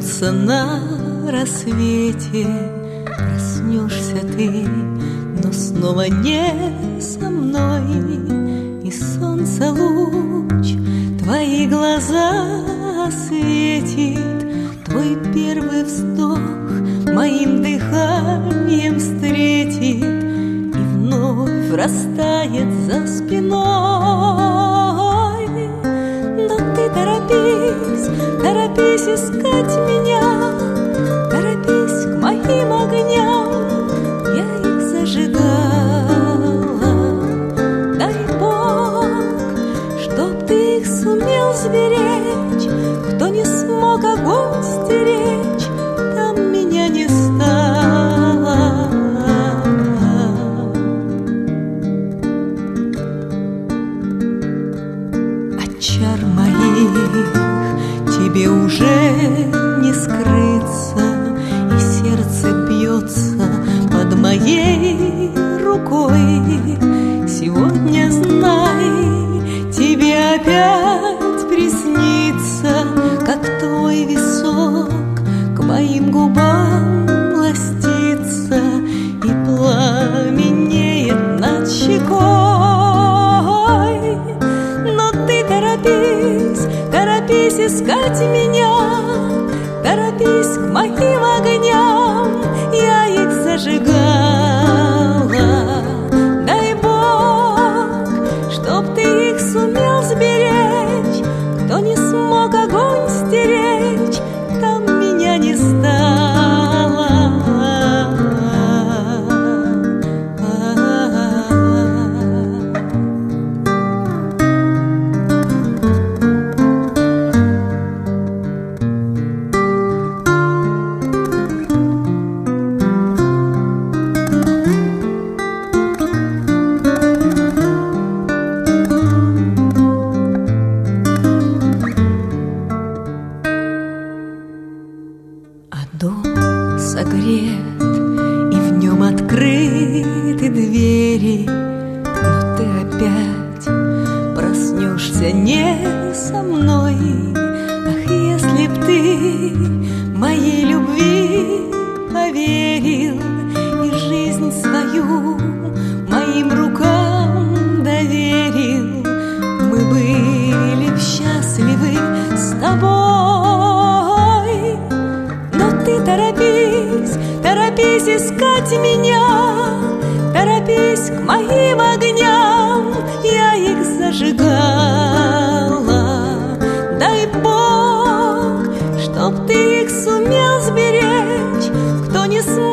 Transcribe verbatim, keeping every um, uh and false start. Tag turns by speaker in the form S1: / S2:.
S1: Проснется на рассвете, проснешься ты, но снова не со мной. И солнце луч твои глаза осветит, твой первый вздох моим дыханием встретит и вновь растает за спиной. Но ты торопись, торопись искать меня, торопись к моим огням, я их зажигала. Дай Бог, чтоб ты их сумел сберечь, кто не смог огонь стеречь, там меня не стало. От чар моих тебе уже не скрыться, и сердце бьется под моей рукой. Сегодня, знай, тебе опять приснится, как твой висок к моим губам ластится и пламенеет над щекой. Но ты торопись, торопись искать меня, торопись к моим огням, я их зажигала. Дай Бог, чтоб ты их сумел сберечь, кто не смог огонь стеречь, там меня не стало. Дом согрет, и в нем открыты двери, но ты опять проснешься не со мной. Ах, если б ты моей любви поверил и жизнь свою моим рукам доверил, мы были б счастливы с тобой. Ты торопись, торопись искать меня, торопись к моим огням, я их зажигала. Дай Бог, чтоб ты их сумел сберечь, кто не смог